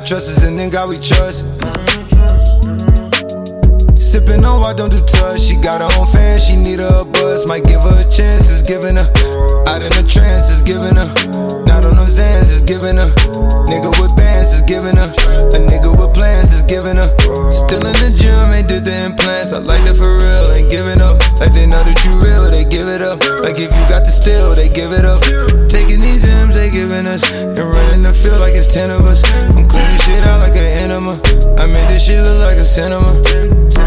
trust is in the God we trust. Sippin' on why don't do touch. She got her own fans, she need her a buzz. Might give her a chance, it's giving her. Out in the trance, it's giving her. Not on them Zans, it's giving her. Nigga with bands, it's giving her. A nigga with plans, it's giving her. Still in the gym, ain't did the implants. I like that for real, ain't giving up. Like they know that you real, they give it up. Like if you got the steal, they give it up. Taking these M's, they giving us. And running the field like it's 10 of us. I'm cleaning shit out like an enema. I made this shit look like a cinema.